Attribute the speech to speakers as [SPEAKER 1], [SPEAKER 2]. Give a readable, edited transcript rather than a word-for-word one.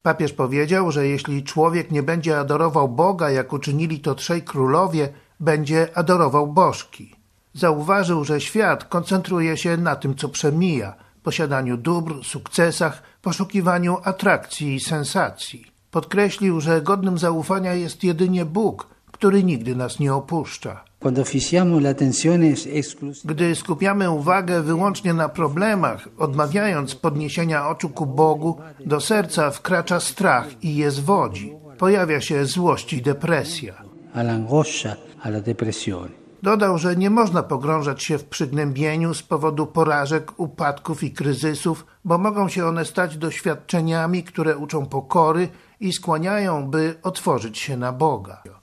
[SPEAKER 1] Papież powiedział, że jeśli człowiek nie będzie adorował Boga, jak uczynili to trzej królowie, będzie adorował bożki. Zauważył, że świat koncentruje się na tym, co przemija, posiadaniu dóbr, sukcesach, poszukiwaniu atrakcji i sensacji. Podkreślił, że godnym zaufania jest jedynie Bóg, który nigdy nas nie opuszcza. Gdy skupiamy uwagę wyłącznie na problemach, odmawiając podniesienia oczu ku Bogu, do serca wkracza strach i je zwodzi. Pojawia się złość i depresja. Dodał, że nie można pogrążać się w przygnębieniu z powodu porażek, upadków i kryzysów, bo mogą się one stać doświadczeniami, które uczą pokory i skłaniają, by otworzyć się na Boga.